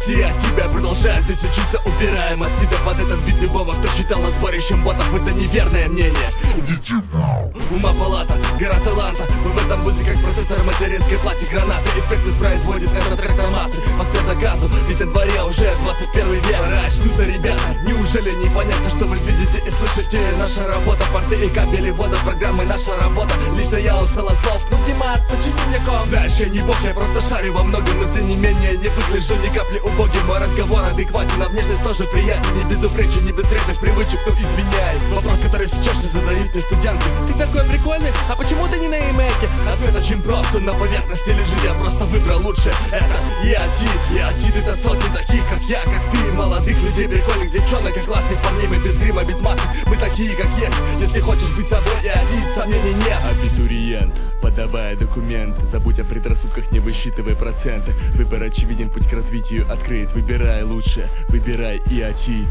все от тебя продолжают здесь учиться, убираем отсюда под этот бит любого, кто считал нас сборищем ботов. Это неверное мнение. Ума палата, гора таланта. Мы в этом бузе как процессор материнской плате. Гранаты, эффекты производит этот трек на массы. По спецзаказу, ведь на дворе уже 21 век. Пора очнуться, ребята, неужели не понятно, что вы видите и слышите? Наша работа, порты и кабели вода, программы наша работа. Лично я устал от слов, ну Димас, почини мне ком. Знаешь, я не бог, я просто шарю во многом, но тем не менее не выгляжу ни капли убогим. Мой разговор адекватен, а внешность тоже приятен. Не безупречен, не без вредных привычек, ну извиняй. Вопрос, который сейчас же задают мне студентки: ты такой прикольный, а почему ты не на имейке? Ответ очень прост, на поверхности лежит, я просто выбрал лучше. Это Еотит, это сотни таких, как я, как ты. Молодых людей, прикольных девчонок и классных парней. Мы без грима, без масок, мы такие, как есть. Если хочешь быть собой, Еотит, сомнений нет. Абитуриент, подавай документ. Забудь о предрассудках, не высчитывай проценты. Выбор очевиден, путь к развитию открыт. Выбирай лучше, выбирай Еотит.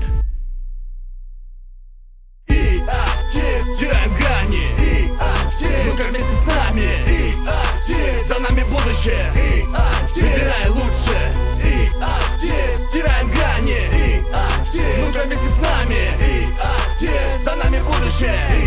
Теряем грани, ну-ка вместе с нами, за нами будущее, выбирай лучше, теряем грани, ну-ка вместе с нами, за нами будущее.